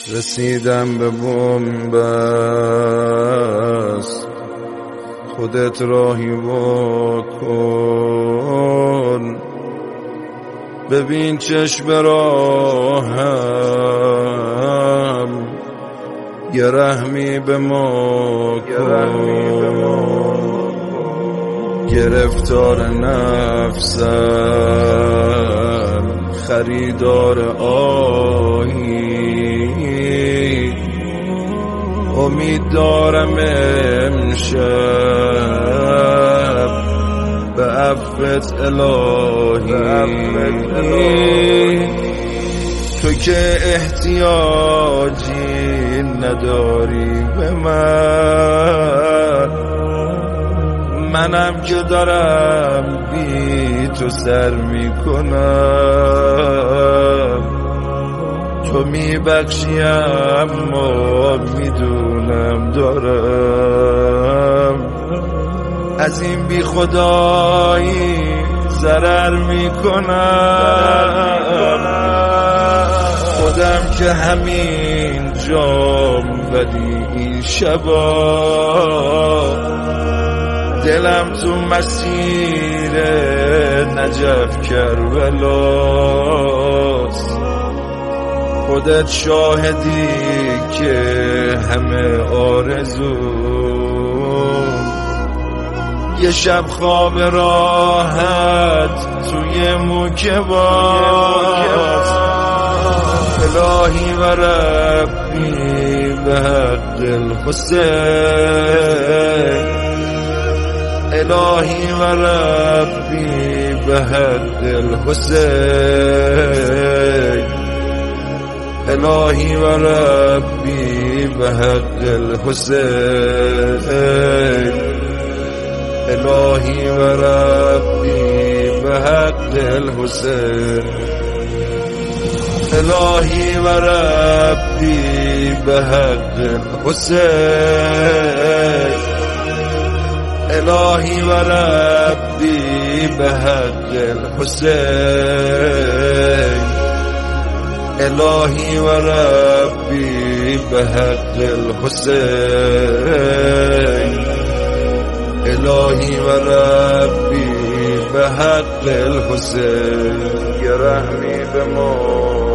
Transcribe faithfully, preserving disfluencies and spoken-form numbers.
رسیدم به بنبست، خودت راهی بکن، ببین چشم راهم، یه رحمی به ما کن. گرفتار نفسم، خریدار آهی، امید دارم امشب به عفوت الهی. تو که احتیاجی نداری به من، منم که دارم بی تو سر میکنم. تو میبخشی اما میدونم دارم از این بی خدایی ضرر میکنم. خودم که همین جام ولی این شبا دلم تو مسیر نجف کربلاست. خودت شاهدی که همه آرزوم یه شب خواب راحت توی موکباست. الهی و ربی به حق الحسین، الهی و ربی به حق الحسین، الهی و ربی به حق الحسین، الهی و ربی به حق الحسین، الهی و ربی به حق الحسین، الهی و ربی به حق الحسین، الهی و ربی به حق الحسین، الهی و ربی به حق الحسین. یه رحمی به ما